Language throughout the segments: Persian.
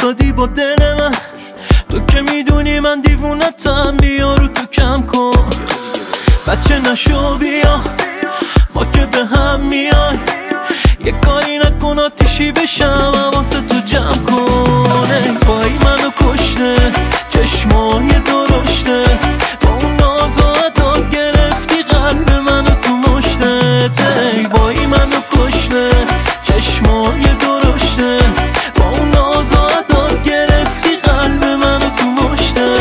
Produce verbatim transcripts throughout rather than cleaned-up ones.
افتادی با دل من، تو که میدونی من دیوونتم، بیا رو تو کم کن بچه نشو بیا، ما که به هم میای، یه کاری نکن آتیشی بشم واسه تو جمع کن. ای وای منو کشته چشمای درشته، با اون ناز و عداب گرفتی قلب منو تو مشتت. ای وای منو کشته چشمای درشته، با اون ناز و عداب گرفتی قلب منو تو مشتت.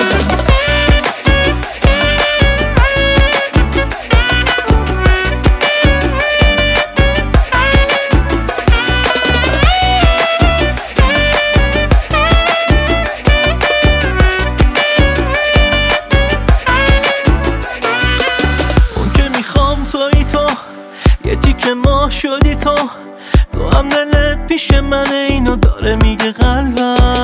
توی تو یه تیکه ما شدی تو، تو هم دلت پیش منه اینو داره میگه قلبم.